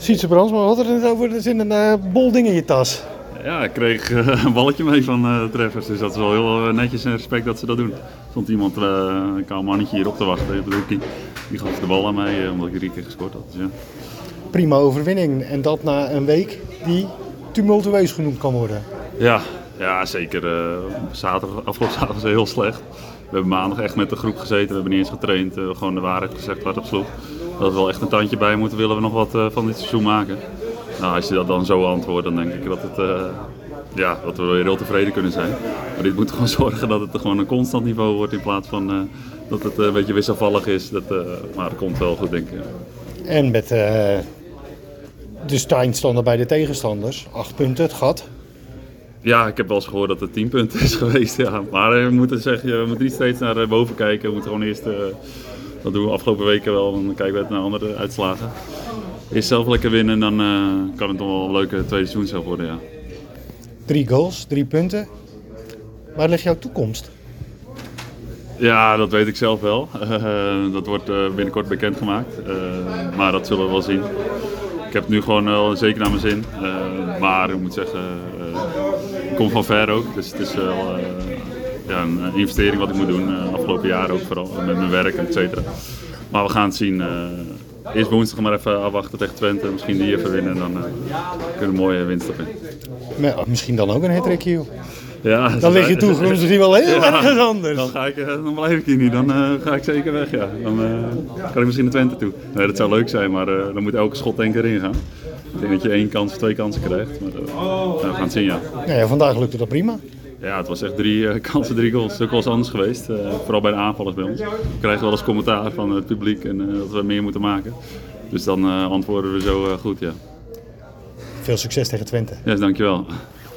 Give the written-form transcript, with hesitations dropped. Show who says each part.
Speaker 1: Sietse Brandsma, wat er net over, er zit een bol ding in je tas.
Speaker 2: Ja, ik kreeg een balletje mee van treffers, dus dat is wel heel netjes en respect dat ze dat doen. Er stond iemand, een kaal mannetje hier op te wachten op de hoekie. Die gaf de bal aan mij, omdat ik 3 keer gescoord had. Dus ja.
Speaker 1: Prima overwinning en dat na een week die tumultueus genoemd kan worden.
Speaker 2: Ja, zeker. Afgelopen zaterdag was heel slecht. We hebben maandag echt met de groep gezeten, we hebben niet eens getraind. Gewoon de waarheid gezegd waar het op sloeg. Dat we wel echt een tandje bij moeten, willen we nog wat van dit seizoen maken. Nou, als je dat dan zo antwoordt, dan denk ik dat we weer heel tevreden kunnen zijn. Maar dit moet gewoon zorgen dat het gewoon een constant niveau wordt in plaats van dat het een beetje wisselvallig is. Maar dat komt wel goed, denk ik.
Speaker 1: En met de eindstander bij de tegenstanders, 8 punten, het gat.
Speaker 2: Ja, ik heb wel eens gehoord dat het 10 punten is geweest. Ja. Maar we moeten niet steeds naar boven kijken. We moeten gewoon eerst, dat doen we afgelopen weken wel, dan kijken we naar andere uitslagen. Eerst zelf lekker winnen en dan kan het nog wel een leuke tweede seizoen worden, ja.
Speaker 1: 3 goals, 3 punten. Waar ligt jouw toekomst?
Speaker 2: Ja, dat weet ik zelf wel. Dat wordt binnenkort bekendgemaakt. Maar dat zullen we wel zien. Ik heb het nu gewoon wel zeker naar mijn zin. Maar ik moet zeggen, ik kom van ver ook. Dus het is wel een investering wat ik moet doen. Afgelopen jaar ook vooral met mijn werk, et cetera. Maar we gaan het zien. Eerst woensdag maar even afwachten tegen Twente. Misschien die even winnen en dan kunnen we een mooie winst op in.
Speaker 1: Misschien dan ook een hat-trick, joh.
Speaker 2: Ja,
Speaker 1: dan lig je toegekomen misschien wel heel ergens anders.
Speaker 2: Dan blijf ik hier niet, dan ga ik zeker weg. Ja. Dan kan ik misschien naar Twente toe. Nee, dat zou leuk zijn, maar dan moet elke schot 1 keer ingaan. Ik denk dat je 1 kans of 2 kansen krijgt, maar we gaan het zien, ja.
Speaker 1: Ja, vandaag lukte dat prima.
Speaker 2: Ja, het was echt 3 kansen, 3 goals. Het is ook wel eens anders geweest, vooral bij de aanvallers bij ons. We krijgen wel eens commentaar van het publiek en dat we meer moeten maken. Dus dan antwoorden we zo goed, ja.
Speaker 1: Veel succes tegen Twente.
Speaker 2: Ja, dankjewel.